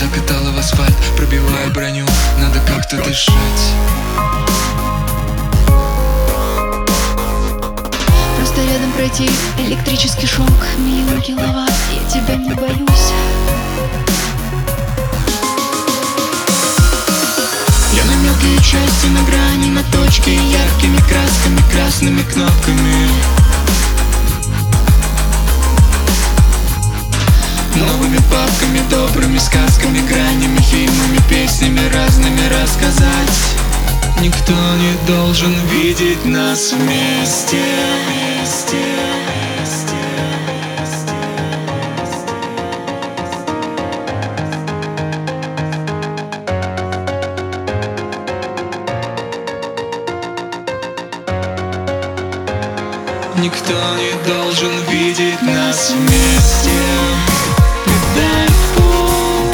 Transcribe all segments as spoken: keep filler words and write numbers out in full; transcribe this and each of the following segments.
закатала в асфальт, пробивая броню, надо как-то дышать. Просто рядом пройти электрический шок, миллион киловатт, я тебя не боюсь. Я на мелкие части, на грани, на точке, яркими красками, красными кнопками, новыми папками, добрыми сказками, гранями, фильмами, песнями разными рассказать. Никто не должен видеть нас вместе, вместе, вместе, вместе. Никто не должен видеть нас вместе. Дай пол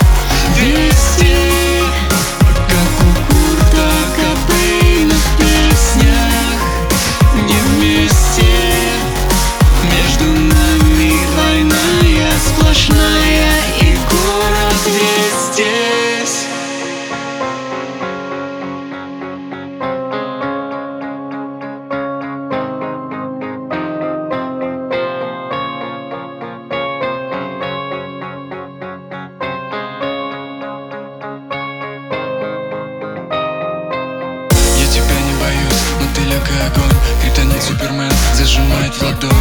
вести, как у Курта Кобейна в песнях. Не вместе, между нами война сплошная, и город весь здесь. Мотыляк и огонь, криптонит Супермен зажимает в ладонь.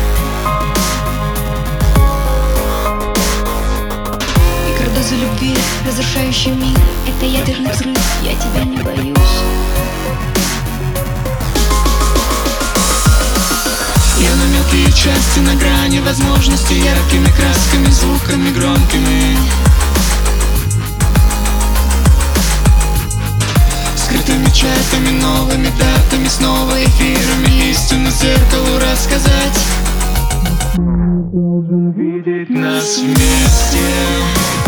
Микродозы любви, разрушающий мир, это ядерный взрыв, я тебя не боюсь. Я на мелкие части, на грани возможностей, яркими красками, звуками громкими, скрытыми чатами, новыми датами, снова эфирами, истину зеркалу рассказать. Должен видеть нас вместе.